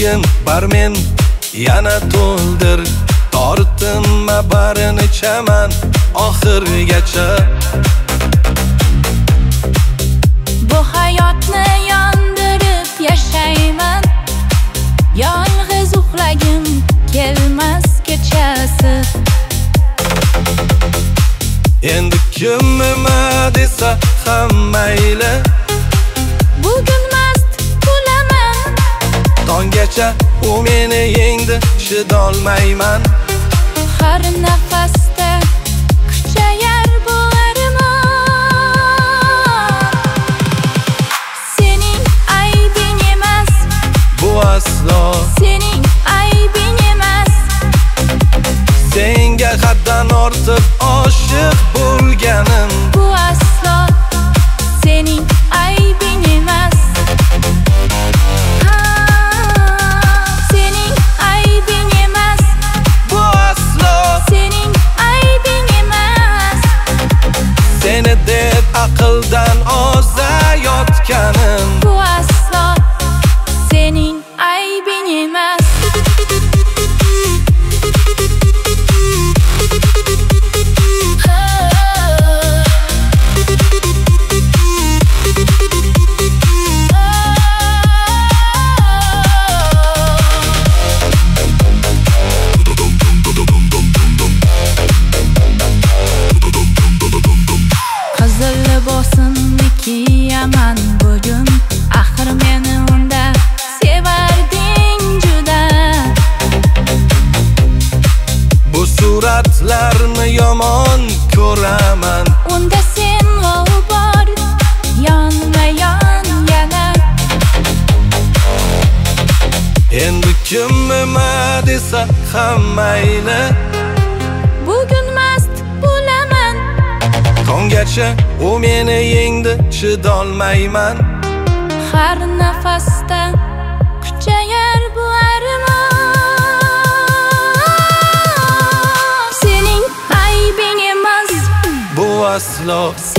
Bugun barmen yana to'ldir, tortinma barini ichaman oxirigacha. Bu hayotni yondirib yashayman, yolg'iz uxlagim kelmas kechasi. Endi kim nima desa ham mayli, bugun mast bo'laman. Tonggacha u meni yengdi, chidolmayman. Har nafasda kuchayar bu armon. Sening aybing emas, Bu aslo sening aybing emas. senga haddan ortiq oshiq bo'lganim. Bu aslo sening aybing emas. Sening aybing emas. Bu aslo Sening aybing emas. seni deb aqldan ozayotganim. Bu aslo sening aybing emas. Qizil libosimni kiyaman bugun, axir meni unda sevarding juda. Bu suratlarni yomon ko'raman. Unda sen bor, yonma-yon yana. Endi kim nima desa ham mayli, Bugun mast bo'laman. Tonggacha u meni yengdi, chidolmayman. Har nafasda kuchayar bu armon. Sening aybing emas, Bu aslo